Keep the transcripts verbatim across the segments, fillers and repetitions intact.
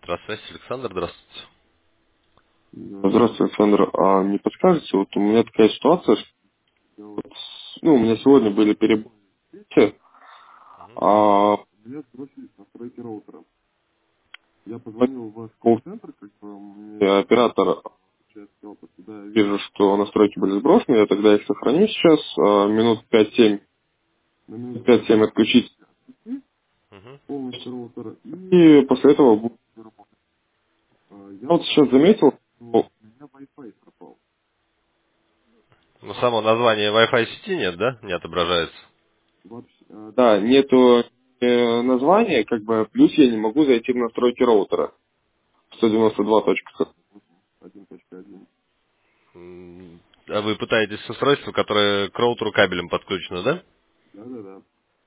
Здравствуйте, Александр, здравствуйте. Здравствуйте, Александр. А не подскажете, вот у меня такая ситуация, что вот, ну, у меня сегодня были перебои, Мгм. а меня сбросили с настройки роутера. Я позвонил в ваш колл-центр, как бы мне оператор сейчас сказал, что да, я вижу, что настройки были сброшены, я тогда их сохраню сейчас, а, минут пять-семь, на минут пять-семь отключить Мгм. полностью роутер, и после этого буду работать. А, Я вот сейчас заметил, что у меня Wi-Fi пропал. Ну, само название Wi-Fi сети нет, да? Не отображается. Вообще, э, да, нету э, названия, как бы, плюс я не могу зайти в настройки роутера. сто девяносто два точка один точка один. М, А вы пытаетесь с устройства, которое к роутеру кабелем подключено, да? Да, да, да.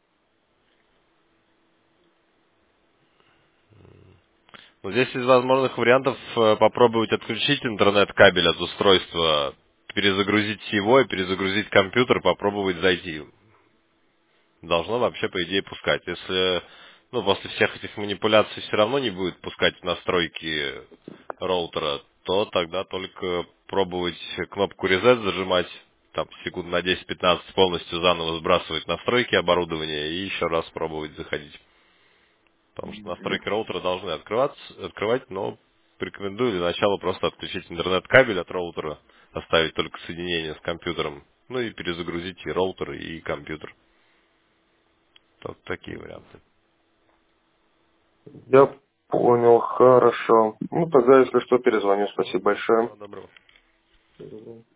Ну, здесь из возможных вариантов э, попробовать отключить интернет-кабель от устройства, перезагрузить его и перезагрузить компьютер, попробовать зайти. Должно вообще, по идее, пускать. Если, ну, после всех этих манипуляций все равно не будет пускать в настройки роутера, то тогда только пробовать кнопку reset зажимать, там, секунд на десять-пятнадцать полностью заново сбрасывать настройки оборудования и еще раз пробовать заходить. Потому что настройки роутера должны открываться, открывать, но рекомендую для начала просто отключить интернет-кабель от роутера, оставить только соединение с компьютером, ну и перезагрузить и роутер, и компьютер. Вот такие варианты. Я понял, хорошо. Ну, тогда, если что, перезвоню. Спасибо большое. Всего доброго. Мгм.